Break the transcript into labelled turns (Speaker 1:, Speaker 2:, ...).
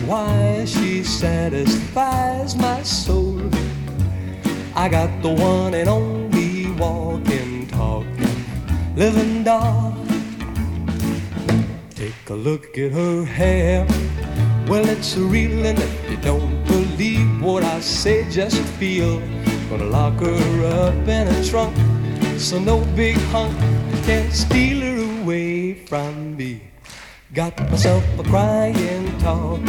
Speaker 1: why she satisfies my soul. I got the one and only walking, talking, living doll. Take a look at her hair. Well, it's real, and if you don't believe what I say, just feel. Gonna lock her up in a trunk, so no big hunk can steal her away from me. Got myself a crying, talking